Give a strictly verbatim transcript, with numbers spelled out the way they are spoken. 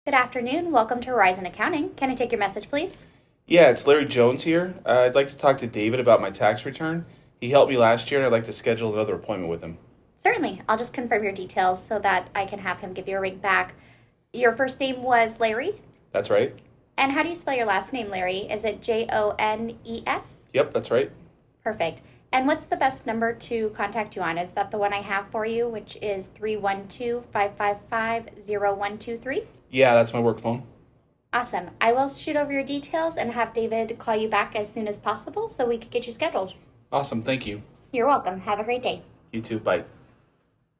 Good afternoon. Welcome to Horizon Accounting. Can I take your message, please? Yeah, it's Larry Jones here. Uh, I'd like to talk to David about my tax return. He helped me last year, and I'd like to schedule another appointment with him. Certainly. I'll just confirm your details so that I can have him give you a ring back. Your first name was Larry? That's right. And how do you spell your last name, Larry? Is it J O N E S? Yep, that's right. Perfect. And what's the best number to contact you on? Is that the one I have for you, which is three one two, five five five, zero one two three? Yeah, that's my work phone. Awesome. I will shoot over your details and have David call you back as soon as possible so we can get you scheduled. Awesome, thank you. You're welcome. Have a great day. You too, bye.